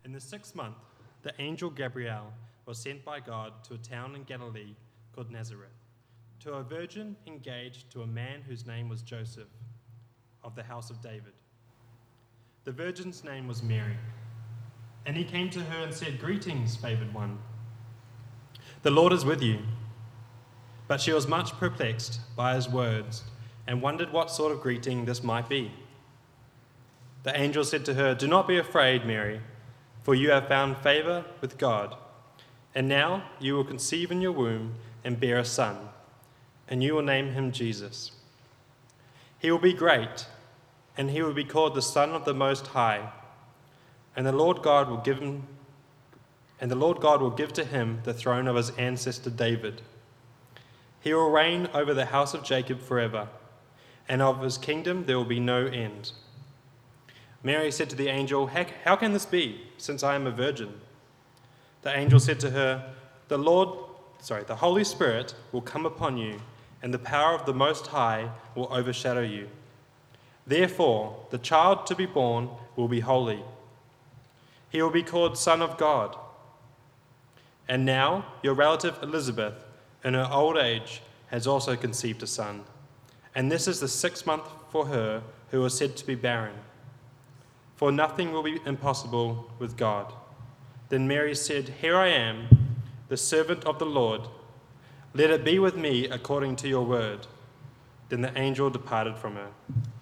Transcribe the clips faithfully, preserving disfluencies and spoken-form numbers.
In the sixth month, the angel Gabriel was sent by God to a town in Galilee called Nazareth, to a virgin engaged to a man whose name was Joseph, of the house of David. The virgin's name was Mary. And he came to her and said, "Greetings, favored one. The Lord is with you." But she was much perplexed by his words and wondered what sort of greeting this might be. The angel said to her, "Do not be afraid, Mary, for you have found favor with God. And now you will conceive in your womb and bear a son, and you will name him Jesus. He will be great, and he will be called the Son of the Most High. And the Lord God will give him, and the Lord God will give to him the throne of his ancestor David. He will reign over the house of Jacob forever, and of his kingdom there will be no end." Mary said to the angel, "How can this be, since I am a virgin?" The angel said to her, "The Lord, sorry, the Holy Spirit will come upon you, and the power of the Most High will overshadow you. Therefore, the child to be born will be holy. He will be called Son of God. And now your relative Elizabeth, in her old age, has also conceived a son. And this is the sixth month for her who was said to be barren. For nothing will be impossible with God." Then Mary said, "Here I am, the servant of the Lord. Let it be with me according to your word." Then the angel departed from her.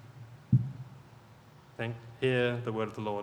Thank, hear the word of the Lord.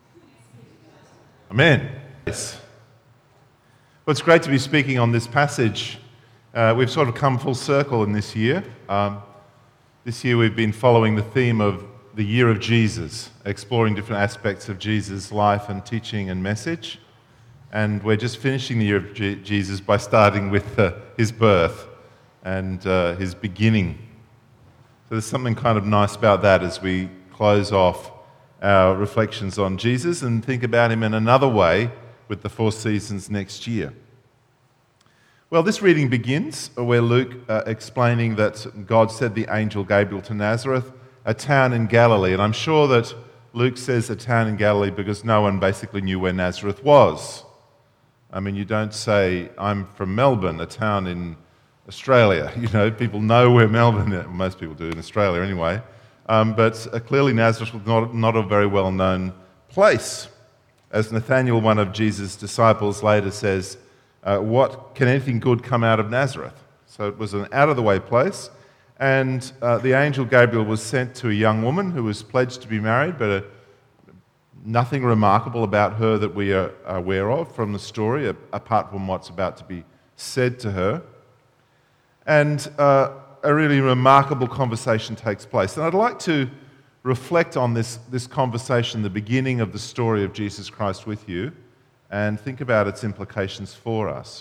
Amen. Yes. Well, it's great to be speaking on this passage. Uh, we've sort of come full circle in this year. Um, this year we've been following the theme of the year of Jesus, exploring different aspects of Jesus' life and teaching and message. And we're just finishing the year of G- Jesus by starting with uh, his birth and uh, his beginning. So there's something kind of nice about that as we close off our reflections on Jesus and think about him in another way with the four seasons next year. Well, this reading begins where Luke uh, explaining that God sent the angel Gabriel to Nazareth, a town in Galilee. And I'm sure that Luke says a town in Galilee because no one basically knew where Nazareth was. I mean, you don't say, "I'm from Melbourne, a town in Australia." You know, people know where Melbourne is. Most people do in Australia anyway. Um, but uh, clearly Nazareth was not, not a very well-known place. As Nathanael, one of Jesus' disciples, later says, uh, what can anything good come out of Nazareth? So it was an out-of-the-way place. And uh, the angel Gabriel was sent to a young woman who was pledged to be married, but uh, nothing remarkable about her that we are aware of from the story, apart from what's about to be said to her. And uh, a really remarkable conversation takes place. And I'd like to reflect on this, this conversation, the beginning of the story of Jesus Christ with you, and think about its implications for us.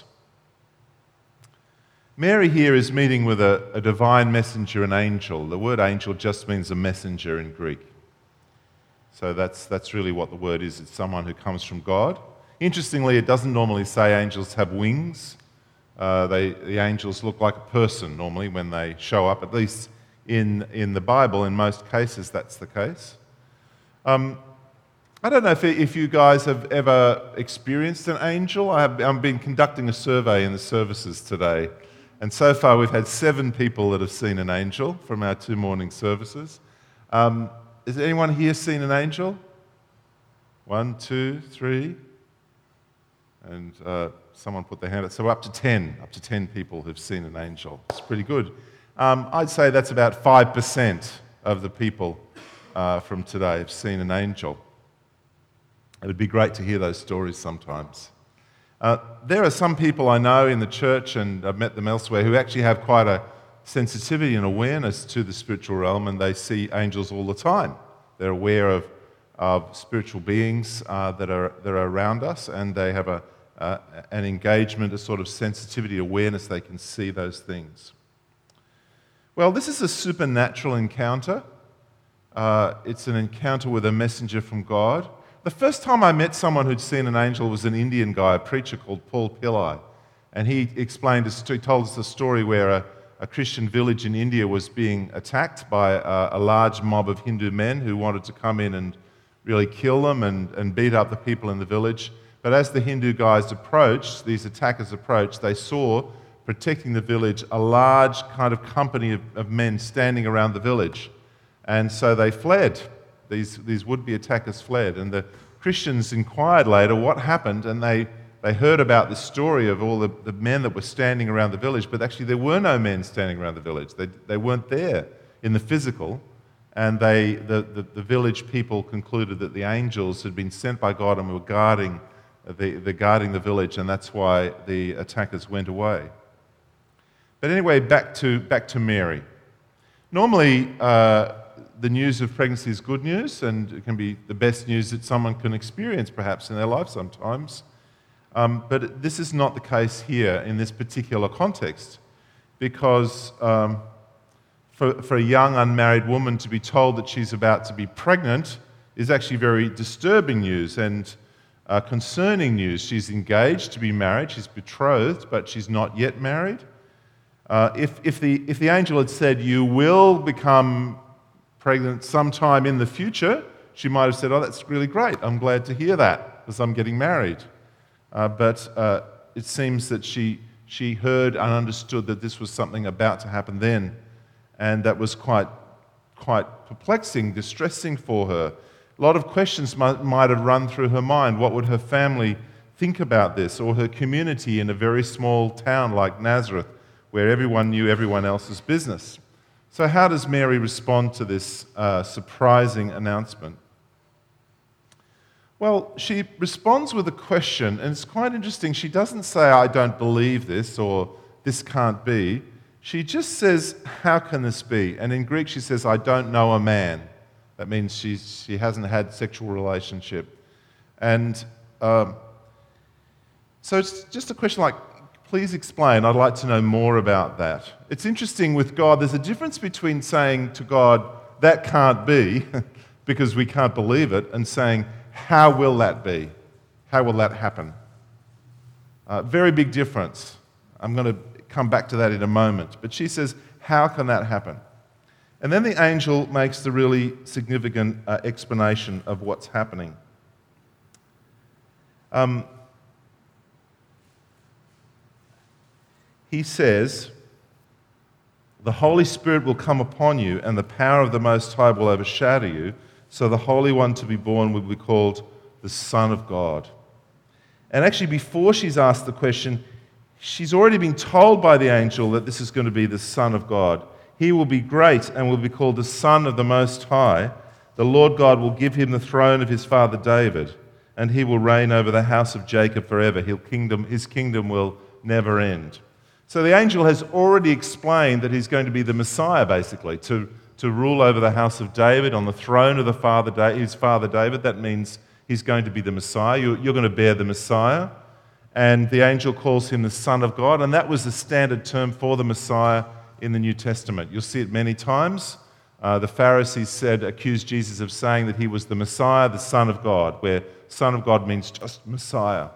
Mary here is meeting with a, a divine messenger, an angel. The word angel just means a messenger in Greek. So that's, that's really what the word is. It's someone who comes from God. Interestingly, it doesn't normally say angels have wings. Uh, they, the angels look like a person normally when they show up, at least in, in the Bible. In most cases, that's the case. Um, I don't know if, if you guys have ever experienced an angel. I have, I've been conducting a survey in the services today, and so far we've had seven people that have seen an angel from our two morning services. Um, has anyone here seen an angel? One, two, three, and uh, someone put their hand up. So we're up to ten, up to ten people who've seen an angel. It's pretty good. Um, I'd say that's about five percent of the people uh, from today have seen an angel. It would be great to hear those stories sometimes. Uh, there are some people I know in the church, and I've met them elsewhere, who actually have quite a sensitivity and awareness to the spiritual realm, and they see angels all the time. They're aware of, of spiritual beings uh, that are that are around us, and they have a uh, an engagement, a sort of sensitivity, awareness. They can see those things. Well, this is a supernatural encounter. Uh, it's an encounter with a messenger from God. The first time I met someone who'd seen an angel was an Indian guy, a preacher called Paul Pillai. And he explained, he told us a story where a, a Christian village in India was being attacked by a, a large mob of Hindu men who wanted to come in and really kill them and, and beat up the people in the village. But as the Hindu guys approached, these attackers approached, they saw, protecting the village, a large kind of company of, of men standing around the village. And so they fled. These, these would-be attackers fled. And the Christians inquired later what happened, and they, they heard about this story of all the, the men that were standing around the village, but actually there were no men standing around the village. They, they weren't there in the physical. And they, the, the, the village people concluded that the angels had been sent by God and were guarding the, the, guarding the village, and that's why the attackers went away. But anyway, back to, back to Mary. Normally, uh, the news of pregnancy is good news, and it can be the best news that someone can experience perhaps in their life sometimes. Um, but this is not the case here in this particular context, because um, for, for a young unmarried woman to be told that she's about to be pregnant is actually very disturbing news and uh, concerning news. She's engaged to be married, she's betrothed, but she's not yet married. Uh, if, if, the, if the angel had said, you will become pregnant sometime in the future, she might have said, oh, that's really great, I'm glad to hear that, because I'm getting married. Uh, but uh, it seems that she, she heard and understood that this was something about to happen then, and that was quite, quite perplexing, distressing for her. A lot of questions might, might have run through her mind. What would her family think about this, or her community in a very small town like Nazareth, where everyone knew everyone else's business? So how does Mary respond to this uh, surprising announcement? Well, she responds with a question, and it's quite interesting. She doesn't say, I don't believe this, or this can't be. She just says, how can this be? And in Greek she says, I don't know a man. That means she's, she hasn't had sexual relationship. And um, so it's just a question like, please explain, I'd like to know more about that. It's interesting with God, there's a difference between saying to God, that can't be, because we can't believe it, and saying, how will that be? How will that happen? Uh, very big difference. I'm going to come back to that in a moment. But she says, how can that happen? And then the angel makes the really significant uh, explanation of what's happening. Um, he says, the Holy Spirit will come upon you, and the power of the Most High will overshadow you, so the Holy One to be born will be called the Son of God. And actually, before she's asked the question, she's already been told by the angel that this is going to be the Son of God. He will be great and will be called the Son of the Most High. The Lord God will give him the throne of his father David, and he will reign over the house of Jacob forever. His kingdom, his kingdom will never end. So the angel has already explained that he's going to be the Messiah, basically, to, to rule over the house of David on the throne of the father da- his father David. That means he's going to be the Messiah. You're, you're going to bear the Messiah. And the angel calls him the Son of God, and that was the standard term for the Messiah in the New Testament. You'll see it many times. Uh, the Pharisees said, accused Jesus of saying that he was the Messiah, the Son of God, where Son of God means just Messiah.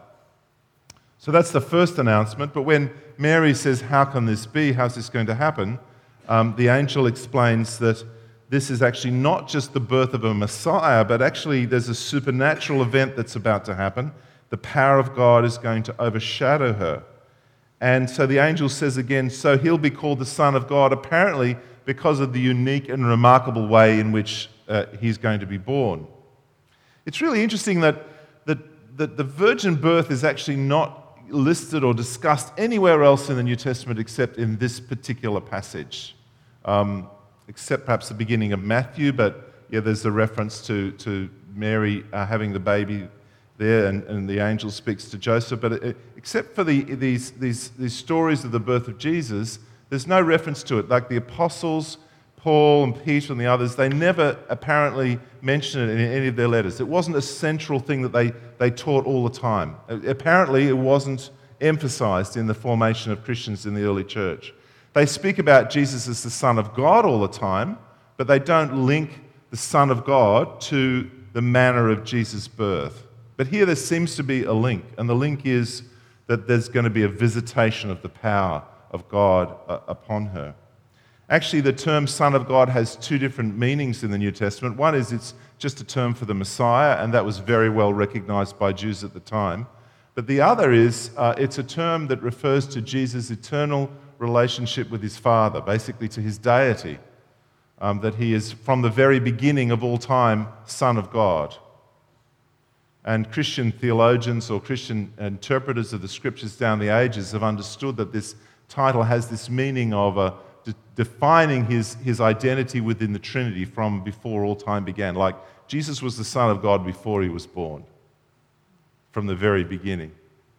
So that's the first announcement. But when Mary says, how can this be? How's this going to happen? Um, the angel explains that this is actually not just the birth of a Messiah, but actually there's a supernatural event that's about to happen. The power of God is going to overshadow her. And so the angel says again, so he'll be called the Son of God, apparently because of the unique and remarkable way in which uh, he's going to be born. It's really interesting that, that, that the virgin birth is actually not listed or discussed anywhere else in the New Testament except in this particular passage, um, except perhaps the beginning of Matthew, but yeah, there's a reference to, to Mary uh, having the baby there, and, and the angel speaks to Joseph. But it, except for the, these, these, these stories of the birth of Jesus, there's no reference to it. Like the apostles, Paul and Peter and the others, they never apparently mention it in any of their letters. It wasn't a central thing that they, they taught all the time. Apparently, it wasn't emphasized in the formation of Christians in the early church. They speak about Jesus as the Son of God all the time, but they don't link the Son of God to the manner of Jesus' birth. But here there seems to be a link, and the link is that there's going to be a visitation of the power of God uh, upon her. Actually, the term Son of God has two different meanings in the New Testament. One is it's just a term for the Messiah, and that was very well recognized by Jews at the time. But the other is uh, it's a term that refers to Jesus' eternal relationship with his Father, basically to his deity, um, that he is from the very beginning of all time Son of God. And Christian theologians or Christian interpreters of the scriptures down the ages have understood that this title has this meaning of uh, de- defining his, his identity within the Trinity from before all time began. Like Jesus was the Son of God before he was born, from the very beginning.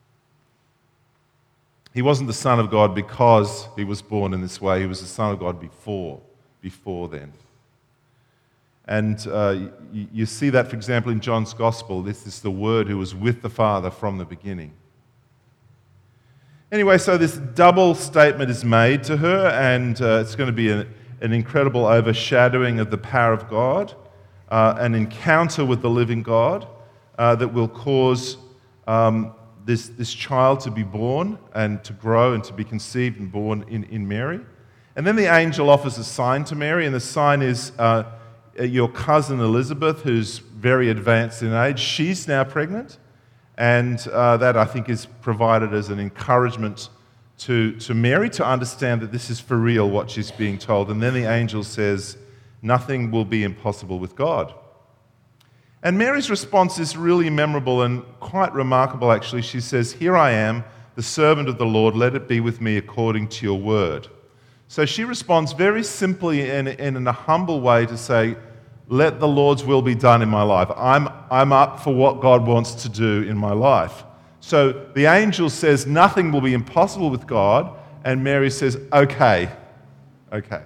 He wasn't the Son of God because he was born in this way. He was the Son of God before, before then. And uh, you, you see that, for example, in John's Gospel. This is the Word who was with the Father from the beginning. Anyway, so this double statement is made to her, and uh, it's going to be an, an incredible overshadowing of the power of God, uh, an encounter with the living God uh, that will cause um, this, this child to be born and to grow and to be conceived and born in, in Mary. And then the angel offers a sign to Mary, and the sign is uh, your cousin Elizabeth, who's very advanced in age. She's now pregnant, and uh, that, I think, is provided as an encouragement to, to Mary to understand that this is for real, what she's being told. And then the angel says, nothing will be impossible with God. And Mary's response is really memorable and quite remarkable, actually. She says, here I am, the servant of the Lord, let it be with me according to your word. So she responds very simply and in a humble way to say, let the Lord's will be done in my life. I'm, I'm up for what God wants to do in my life. So the angel says nothing will be impossible with God, and Mary says, okay, okay.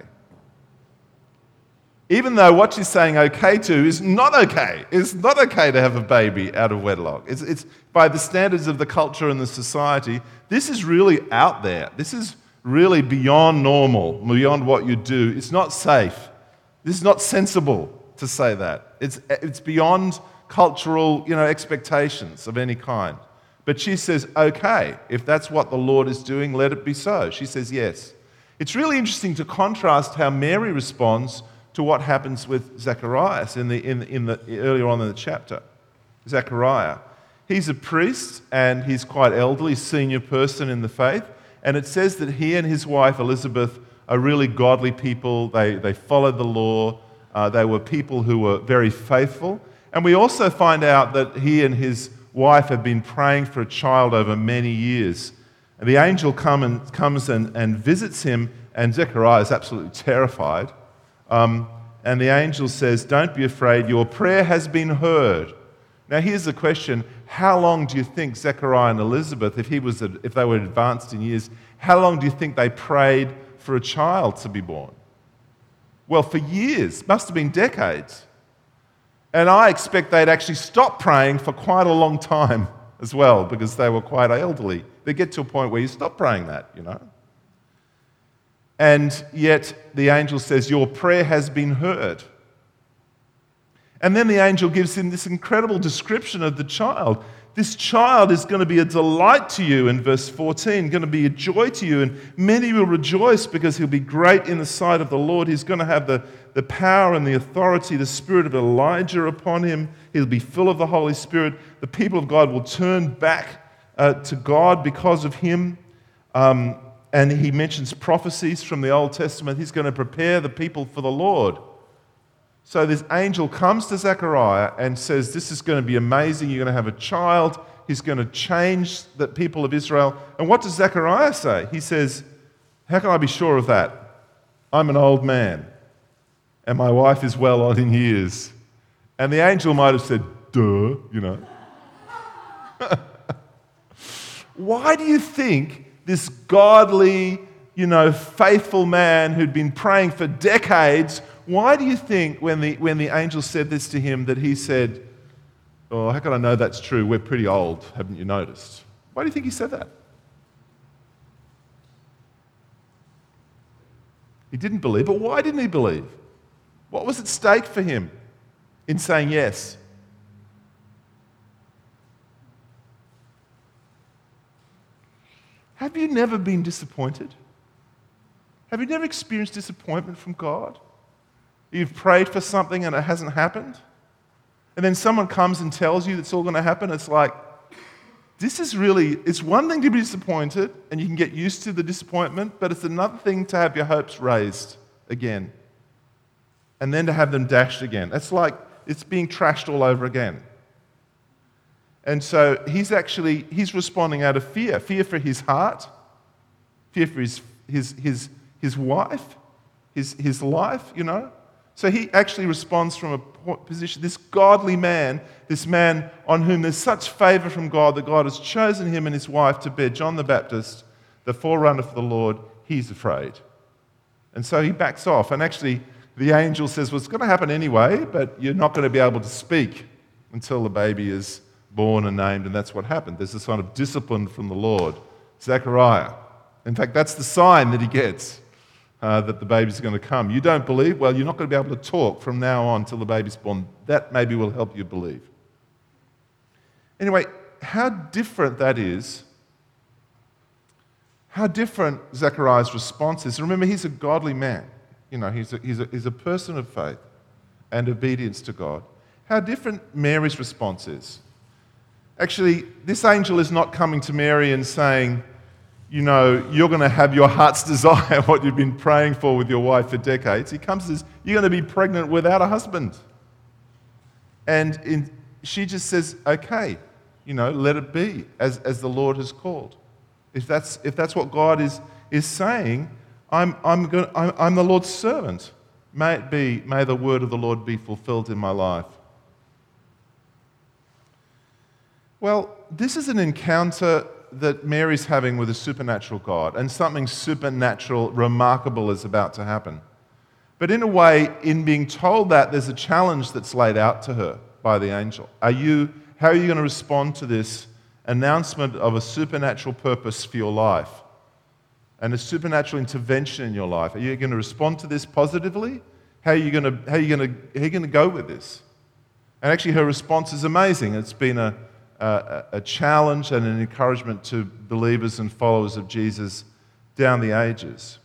Even though what she's saying okay to is not okay. It's not okay to have a baby out of wedlock. It's, it's by the standards of the culture and the society, this is really out there. This is really beyond normal, beyond what you do. It's not safe. This is not sensible to say that. It's, it's beyond cultural, you know, expectations of any kind. But she says, okay, if that's what the Lord is doing, let it be so. She says yes. It's really interesting to contrast how Mary responds to what happens with Zacharias in the, in, in the, earlier on in the chapter. Zechariah. He's a priest and he's quite elderly, senior person in the faith. And it says that he and his wife Elizabeth are really godly people. They, they followed the law. Uh, they were people who were very faithful. And we also find out that he and his wife have been praying for a child over many years. And the angel come and, comes and, and visits him, and Zechariah is absolutely terrified. Um, and the angel says, don't be afraid, your prayer has been heard. Now here's the question, how long do you think Zechariah and Elizabeth, if, he was a, if they were advanced in years, how long do you think they prayed for a child to be born? Well, for years, must have been decades. And I expect they'd actually stop praying for quite a long time as well, because they were quite elderly. They get to a point where you stop praying that, you know. And yet the angel says, your prayer has been heard. And then the angel gives him this incredible description of the child. This child is going to be a delight to you in verse fourteen, going to be a joy to you, and many will rejoice because he'll be great in the sight of the Lord. He's going to have the, the power and the authority, the spirit of Elijah upon him. He'll be full of the Holy Spirit. The people of God will turn back uh, to God because of him. Um, And he mentions prophecies from the Old Testament. He's going to prepare the people for the Lord. So this angel comes to Zechariah and says, this is going to be amazing. You're going to have a child. He's going to change the people of Israel. And what does Zechariah say? He says, how can I be sure of that? I'm an old man, and my wife is well on in years. And the angel might have said, duh, you know. Why do you think this godly, you know, faithful man who'd been praying for decades, why do you think when the, when the angel said this to him that he said, oh, how can I know that's true? We're pretty old, haven't you noticed? Why do you think he said that? He didn't believe, but why didn't he believe? What was at stake for him in saying yes? Have you never been disappointed? Have you never experienced disappointment from God? You've prayed for something and it hasn't happened? And then someone comes and tells you it's all going to happen. It's like, this is really, it's one thing to be disappointed and you can get used to the disappointment, but it's another thing to have your hopes raised again and then to have them dashed again. It's like it's being trashed all over again. And so he's actually, he's responding out of fear. Fear for his heart, fear for his, his, his, his wife, his, his life, you know. So he actually responds from a position, this godly man, this man on whom there's such favor from God that God has chosen him and his wife to bear John the Baptist, the forerunner for the Lord. He's afraid. And so he backs off. And actually, the angel says, well, it's going to happen anyway, but you're not going to be able to speak until the baby is born and named. And that's what happened. There's this kind of discipline from the Lord. Zechariah. In fact, that's the sign that he gets. Uh, that the baby's going to come. You don't believe? Well, you're not going to be able to talk from now on until the baby's born. That maybe will help you believe. Anyway, how different that is, how different Zechariah's response is. Remember, he's a godly man. You know, he's a, he's a, he's a person of faith and obedience to God. How different Mary's response is. Actually, this angel is not coming to Mary and saying, you know, you're going to have your heart's desire, what you've been praying for with your wife for decades. He comes and says, you're going to be pregnant without a husband. And in, she just says, okay, you know, let it be as, as the Lord has called. If that's, if that's what God is, is saying, I'm, I'm, going, I'm, I'm the Lord's servant. May it be, may the word of the Lord be fulfilled in my life. Well, this is an encounter that Mary's having with a supernatural God, and something supernatural, remarkable is about to happen. But in a way, in being told that, there's a challenge that's laid out to her by the angel. Are you, how are you going to respond to this announcement of a supernatural purpose for your life and a supernatural intervention in your life? Are you going to respond to this positively? How are you going to, how are you going to, how are you going to go with this? And actually, her response is amazing. It's been a Uh, a challenge and an encouragement to believers and followers of Jesus down the ages.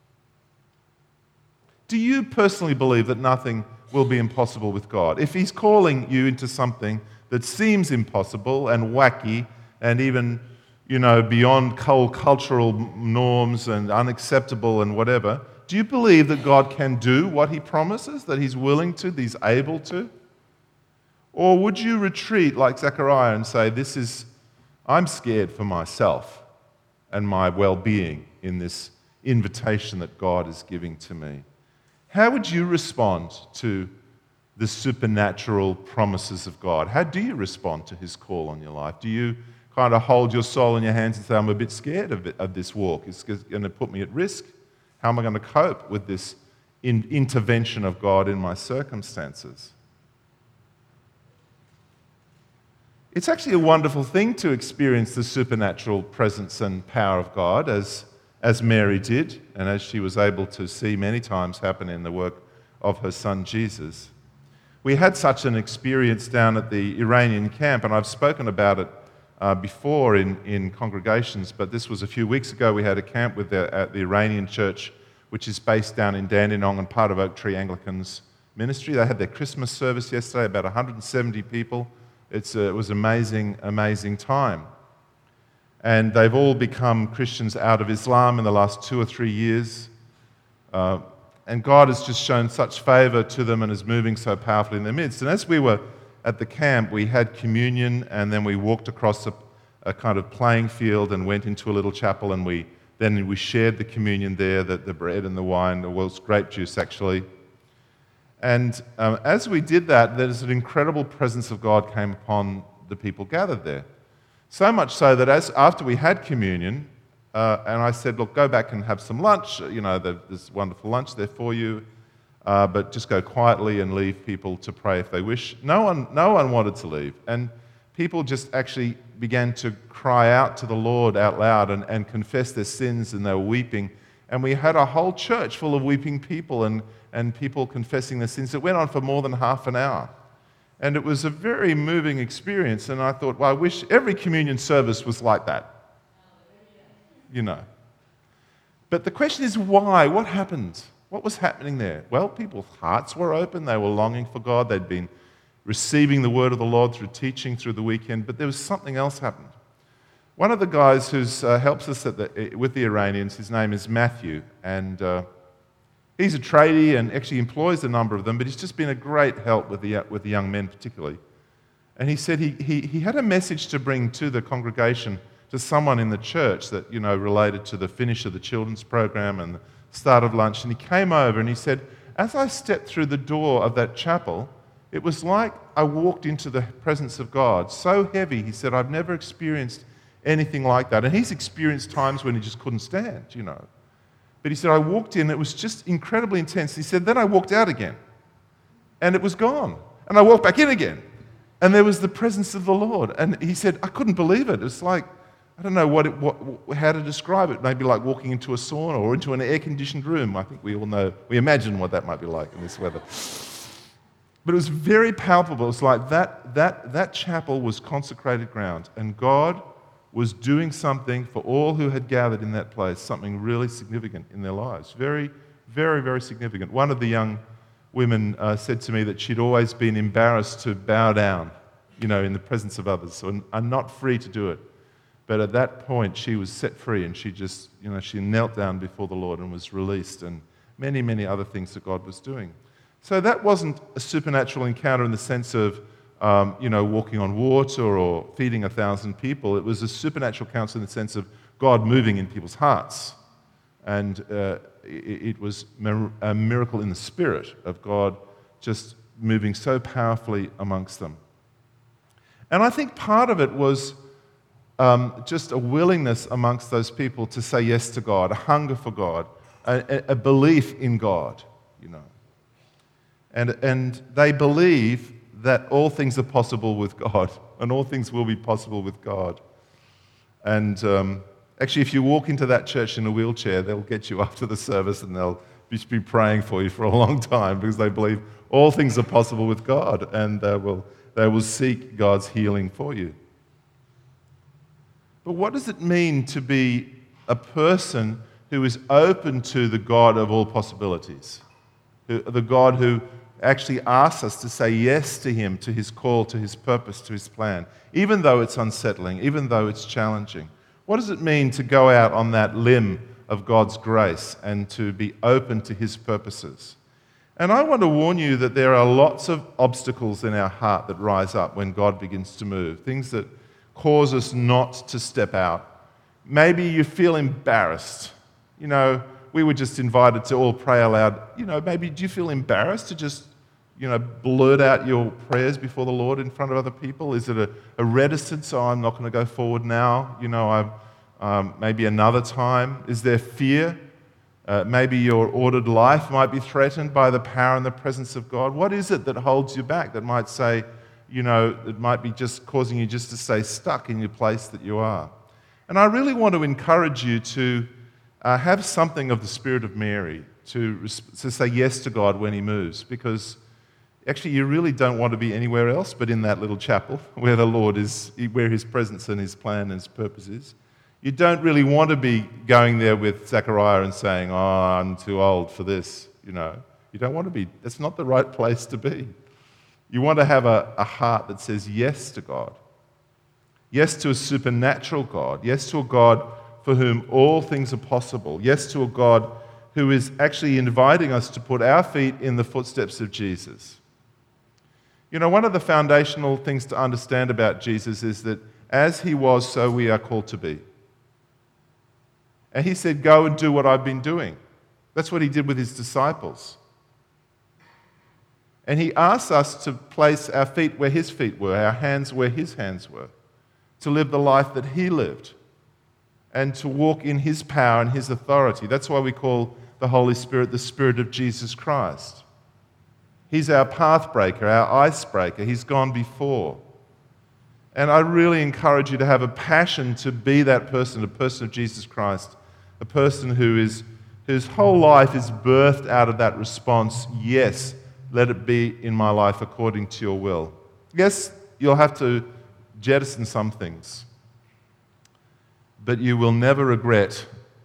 Do you personally believe that nothing will be impossible with God? If He's calling you into something that seems impossible and wacky and even, you know, beyond cultural norms and unacceptable and whatever, do you believe that God can do what He promises, that He's willing to, that He's able to? Or would you retreat like Zechariah and say, this is, I'm scared for myself and my well-being in this invitation that God is giving to me? How would you respond to the supernatural promises of God? How do you respond to His call on your life? Do you kind of hold your soul in your hands and say, I'm a bit scared of, it, of this walk. It's going to put me at risk. How am I going to cope with this in, intervention of God in my circumstances? It's actually a wonderful thing to experience the supernatural presence and power of God, as, as Mary did, and as she was able to see many times happen in the work of her son Jesus. We had such an experience down at the Iranian camp, and I've spoken about it uh, before in, in congregations, but this was a few weeks ago. We had a camp with the, at the Iranian church, which is based down in Dandenong and part of Oak Tree Anglicans ministry. They had their Christmas service yesterday, about one hundred seventy people. It's a, it was an amazing, amazing time. And they've all become Christians out of Islam in the last two or three years. Uh, and God has just shown such favor to them and is moving so powerfully in their midst. And as we were at the camp, we had communion, and then we walked across a, a kind of playing field and went into a little chapel, and we then we shared the communion there, the, the bread and the wine, well, it was grape juice actually. And um, as we did that, there's an incredible presence of God came upon the people gathered there. So much so that as after we had communion, uh, and I said, look, go back and have some lunch. You know, there's wonderful lunch there for you, uh, but just go quietly and leave people to pray if they wish. No one, no one wanted to leave. And people just actually began to cry out to the Lord out loud and, and confess their sins, and they were weeping. And we had a whole church full of weeping people and, and people confessing their sins. It went on for more than half an hour. And it was a very moving experience. And I thought, well, I wish every communion service was like that. You know. But the question is why? What happened? What was happening there? Well, people's hearts were open. They were longing for God. They'd been receiving the word of the Lord through teaching through the weekend, but there was something else happened. One of the guys who uh, helps us at the, with the Iranians, his name is Matthew, and uh, he's a tradie and actually employs a number of them, but he's just been a great help with the, with the young men particularly. And he said he, he, he had a message to bring to the congregation, to someone in the church that, you know, related to the finish of the children's program and the start of lunch. And he came over and he said, as I stepped through the door of that chapel, it was like I walked into the presence of God. So heavy, he said, I've never experienced anything like that. And he's experienced times when he just couldn't stand, you know. But he said, I walked in, it was just incredibly intense. He said, then I walked out again, and it was gone. And I walked back in again, and there was the presence of the Lord. And he said, I couldn't believe it. It was like, I don't know what, it, what how to describe it. Maybe like walking into a sauna or into an air-conditioned room. I think we all know, we imagine what that might be like in this weather. But it was very palpable. It was like that, that, that chapel was consecrated ground, and God was doing something for all who had gathered in that place, something really significant in their lives. Very, very, very significant. One of the young women uh, said to me that she'd always been embarrassed to bow down, you know, in the presence of others, so, and not free to do it. But at that point, she was set free, and she just, you know, she knelt down before the Lord and was released, and many, many other things that God was doing. So that wasn't a supernatural encounter in the sense of, um, you know, walking on water or feeding a thousand people. It was a supernatural encounter in the sense of God moving in people's hearts. And uh, it, it was a miracle in the spirit of God just moving so powerfully amongst them. And I think part of it was um, just a willingness amongst those people to say yes to God, a hunger for God, a, a belief in God, you know. And, and they believe that all things are possible with God, and all things will be possible with God. And um, actually, if you walk into that church in a wheelchair, they'll get you after the service and they'll just be praying for you for a long time because they believe all things are possible with God, and they will, they will seek God's healing for you. But what does it mean to be a person who is open to the God of all possibilities? The God who actually asks us to say yes to him, to his call, to his purpose, to his plan, even though it's unsettling, even though it's challenging. What does it mean to go out on that limb of God's grace and to be open to his purposes? And I want to warn you that there are lots of obstacles in our heart that rise up when God begins to move, things that cause us not to step out. Maybe you feel embarrassed. You know, we were just invited to all pray aloud. You know, maybe do you feel embarrassed to just, you know, blurt out your prayers before the Lord in front of other people? Is it a, a reticence? Oh, I'm not going to go forward now. You know, I'm, um, maybe another time. Is there fear? Uh, maybe your ordered life might be threatened by the power and the presence of God. What is it that holds you back that might say, you know, it might be just causing you just to stay stuck in your place that you are? And I really want to encourage you to Uh, have something of the spirit of Mary to, to say yes to God when he moves, because actually you really don't want to be anywhere else but in that little chapel where the Lord is, where his presence and his plan and his purpose is. You don't really want to be going there with Zechariah and saying, oh, I'm too old for this, you know. You don't want to be, that's not the right place to be. You want to have a, a heart that says yes to God. Yes to a supernatural God. Yes to a God for whom all things are possible. Yes to a God who is actually inviting us to put our feet in the footsteps of Jesus. You know, one of the foundational things to understand about Jesus is that as he was, so we are called to be. And he said, go and do what I've been doing. That's what he did with his disciples. And he asks us to place our feet where his feet were, our hands where his hands were, to live the life that he lived, and to walk in his power and his authority. That's why we call the Holy Spirit the Spirit of Jesus Christ. He's our path breaker, our icebreaker. He's gone before. And I really encourage you to have a passion to be that person, a person of Jesus Christ, a person who is, whose whole life is birthed out of that response, yes, let it be in my life according to your will. Yes, you'll have to jettison some things, but you will never regret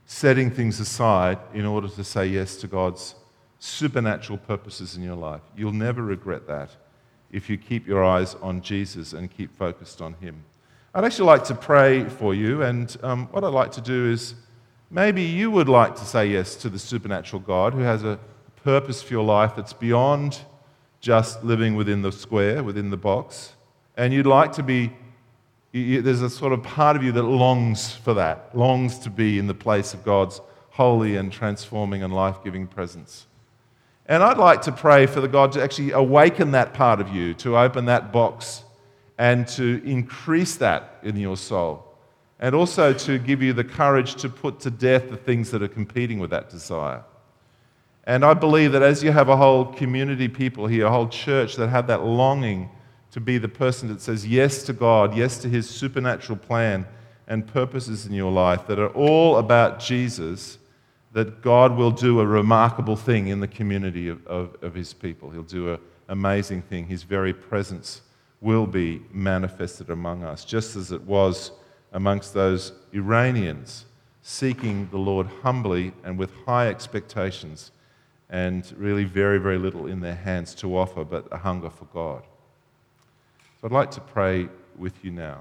setting things aside in order to say yes to God's supernatural purposes in your life. You'll never regret that if you keep your eyes on Jesus and keep focused on Him. I'd actually like to pray for you, and um, what I'd like to do is maybe you would like to say yes to the supernatural God who has a purpose for your life that's beyond just living within the square, within the box, and you'd like to be, you, there's a sort of part of you that longs for that, longs to be in the place of God's holy and transforming and life-giving presence. And I'd like to pray for the God to actually awaken that part of you, to open that box and to increase that in your soul. And also to give you the courage to put to death the things that are competing with that desire. And I believe that as you have a whole community of people here, a whole church that have that longing to be the person that says yes to God, yes to His supernatural plan and purposes in your life that are all about Jesus, that God will do a remarkable thing in the community of, of, of His people. He'll do an amazing thing. His very presence will be manifested among us, just as it was amongst those Iranians seeking the Lord humbly and with high expectations and really very, very little in their hands to offer but a hunger for God. So I'd like to pray with you now.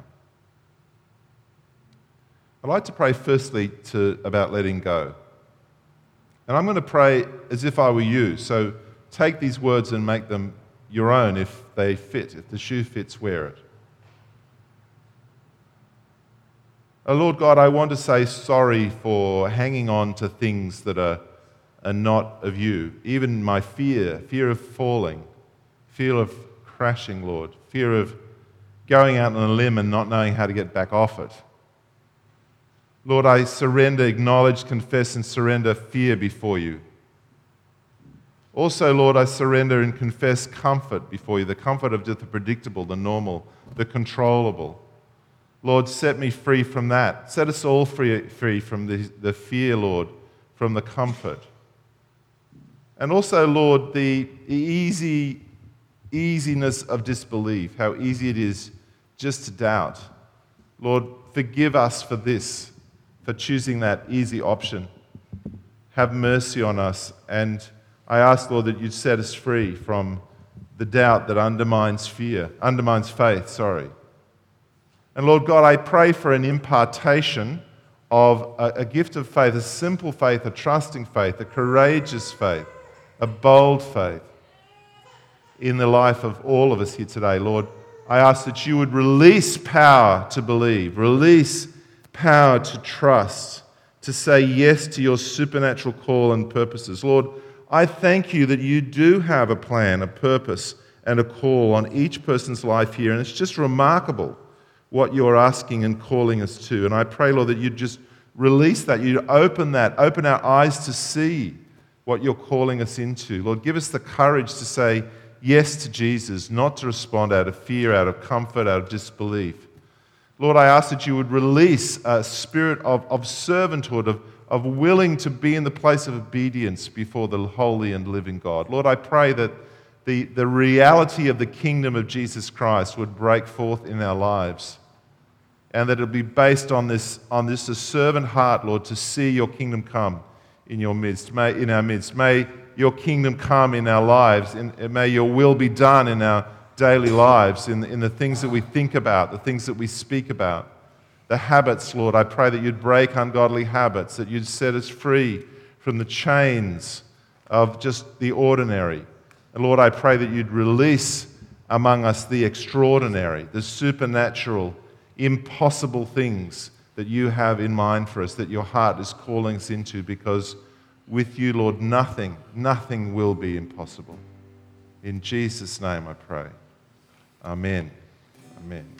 I'd like to pray firstly to, about letting go. And I'm going to pray as if I were you. So take these words and make them your own if they fit. If the shoe fits, wear it. Oh Lord God, I want to say sorry for hanging on to things that are, are not of you. Even my fear, fear of falling, fear of crashing, Lord, fear of going out on a limb and not knowing how to get back off it. Lord, I surrender, acknowledge, confess, and surrender fear before you. Also, Lord, I surrender and confess comfort before you, the comfort of the predictable, the normal, the controllable. Lord, set me free from that. Set us all free, free from the, the fear, Lord, from the comfort. And also, Lord, the easy easiness of disbelief, how easy it is just to doubt. Lord, forgive us for this, for choosing that easy option. Have mercy on us. And I ask, Lord, that you'd set us free from the doubt that undermines fear, undermines faith, sorry. And Lord God, I pray for an impartation of a, a gift of faith, a simple faith, a trusting faith, a courageous faith, a bold faith in the life of all of us here today. Lord, I ask that you would release power to believe, release power to trust, to say yes to your supernatural call and purposes. Lord, I thank you that you do have a plan, a purpose, and a call on each person's life here, and it's just remarkable what you're asking and calling us to. And I pray, Lord, that you'd just release that, you'd open that, open our eyes to see what you're calling us into. Lord, give us the courage to say yes to Jesus, not to respond out of fear, out of comfort, out of disbelief. Lord, I ask that you would release a spirit of, of servanthood, of, of willing to be in the place of obedience before the holy and living God. Lord, I pray that the, the reality of the kingdom of Jesus Christ would break forth in our lives, and that it would be based on this, on this a servant heart, Lord, to see your kingdom come in your midst, may, in our midst. May your kingdom come in our lives, and may your will be done in our daily lives, in, in the things that we think about, the things that we speak about, the habits, Lord. I pray that you'd break ungodly habits, that you'd set us free from the chains of just the ordinary. And Lord, I pray that you'd release among us the extraordinary, the supernatural, impossible things that you have in mind for us, that your heart is calling us into, because with you, Lord, nothing, nothing will be impossible. In Jesus' name I pray. Amen. Amen.